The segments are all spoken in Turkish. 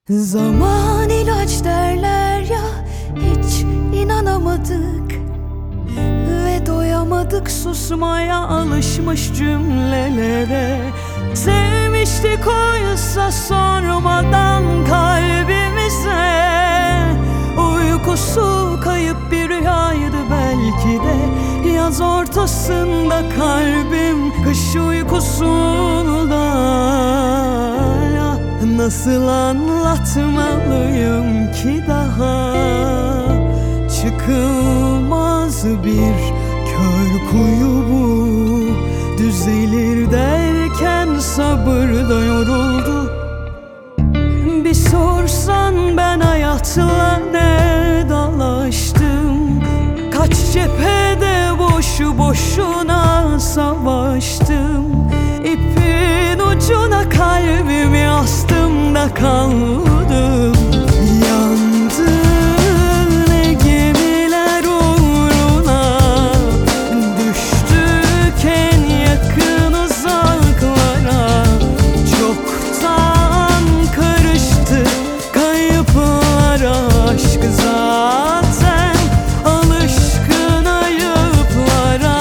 Zaman ilaç derler ya, hiç inanamadık ve doyamadık susmaya alışmış cümlelere. Sevmiştik oysa sormadan kalbimize. Uykusu kayıp bir rüyaydı belki de. Yaz ortasında kalbim kış uykusunda. Nasıl anlatmalıyım ki daha çıkılmaz bir kör kuyu bu. Düzelir derken sabır da yoruldu. Bir sorsan ben hayatla ne dalaştım. Kaç cephede boşu boşuna savaştım. İpin ucuna kalbimi astım da kaldım. Yandı ne gemiler uğruna, düştük en yakın uzaklara. Çoktan karıştı kayıplara aşk zaten alışkın ayıplara.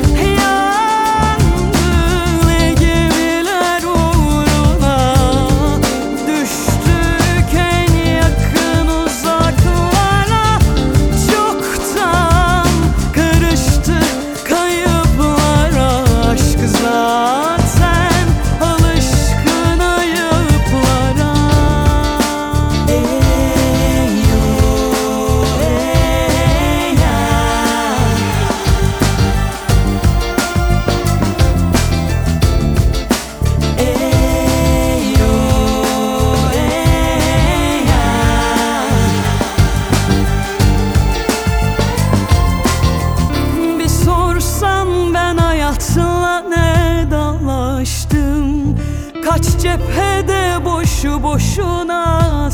Ne dalaştım, kaç cephede boşu boşuna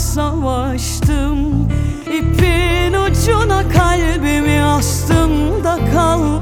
savaştım. İpin ucuna kalbimi astım da kaldım.